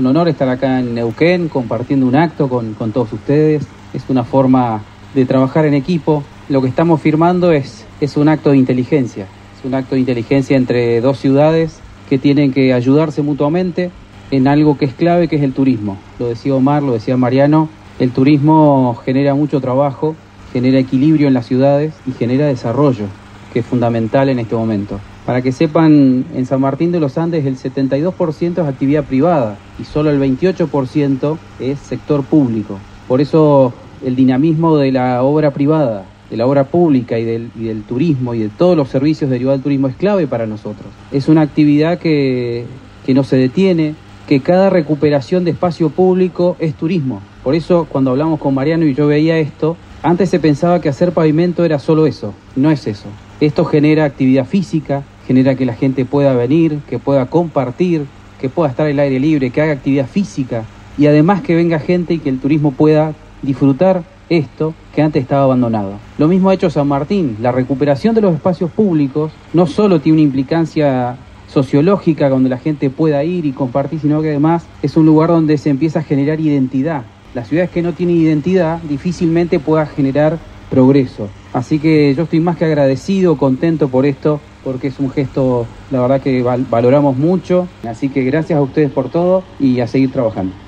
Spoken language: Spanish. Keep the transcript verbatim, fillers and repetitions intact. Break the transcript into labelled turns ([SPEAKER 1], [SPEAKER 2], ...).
[SPEAKER 1] un honor estar acá en Neuquén compartiendo un acto con, con todos ustedes. Es una forma de trabajar en equipo. Lo que estamos firmando es, es un acto de inteligencia. Es un acto de inteligencia entre dos ciudades que tienen que ayudarse mutuamente en algo que es clave, que es el turismo. Lo decía Omar, lo decía Mariano, el turismo genera mucho trabajo, genera equilibrio en las ciudades y genera desarrollo, que es fundamental en este momento. Para que sepan, en San Martín de los Andes el setenta y dos por ciento es actividad privada y solo el veintiocho por ciento es sector público. Por eso el dinamismo de la obra privada, de la obra pública y del, y del turismo y de todos los servicios derivados del turismo es clave para nosotros. Es una actividad que, que no se detiene, que cada recuperación de espacio público es turismo. Por eso cuando hablamos con Mariano y yo veía esto, antes se pensaba que hacer pavimento era solo eso, no es eso. Esto genera actividad física, genera que la gente pueda venir, que pueda compartir, que pueda estar al aire libre, que haga actividad física y además que venga gente y que el turismo pueda disfrutar esto que antes estaba abandonado. Lo mismo ha hecho San Martín. La recuperación de los espacios públicos no solo tiene una implicancia sociológica donde la gente pueda ir y compartir, sino que además es un lugar donde se empieza a generar identidad. Las ciudades que no tienen identidad difícilmente puedan generar progreso. Así que yo estoy más que agradecido, contento por esto, porque es un gesto, la verdad que val- valoramos mucho. Así que gracias a ustedes por todo y a seguir trabajando.